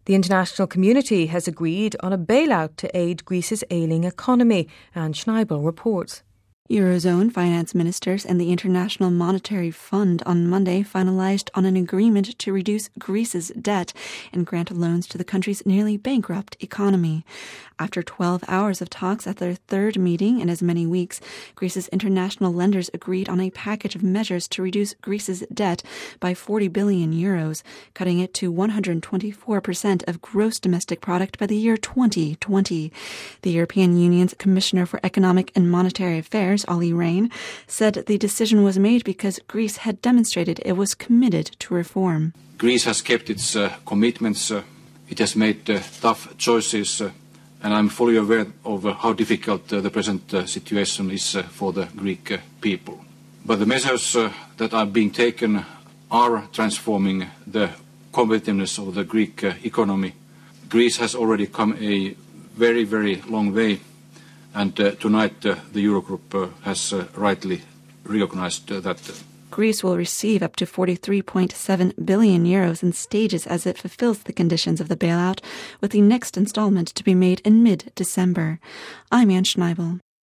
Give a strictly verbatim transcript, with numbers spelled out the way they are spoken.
The international community has agreed on a bailout to aid Greece's ailing economy, Anne Schneibel reports. Eurozone finance ministers and the International Monetary Fund on Monday finalized on an agreement to reduce Greece's debt and grant loans to the country's nearly bankrupt economy. After twelve hours of talks at their third meeting in as many weeks, Greece's international lenders agreed on a package of measures to reduce Greece's debt by forty billion euros, cutting it to one hundred twenty-four percent of gross domestic product by the year twenty twenty. The European Union's Commissioner for Economic and Monetary Affairs, Olli Rehn, said the decision was made because Greece had demonstrated it was committed to reform. Greece has kept its uh, commitments. Uh, it has made uh, tough choices, uh, and I'm fully aware of uh, how difficult uh, the present uh, situation is uh, for the Greek uh, people. But the measures uh, that are being taken are transforming the competitiveness of the Greek uh, economy. Greece has already come a very, very long way. And uh, tonight uh, the Eurogroup uh, has uh, rightly recognized uh, that. Greece will receive up to forty-three point seven billion euros in stages as it fulfills the conditions of the bailout, with the next installment to be made in mid-December. I'm Anne Schneibel.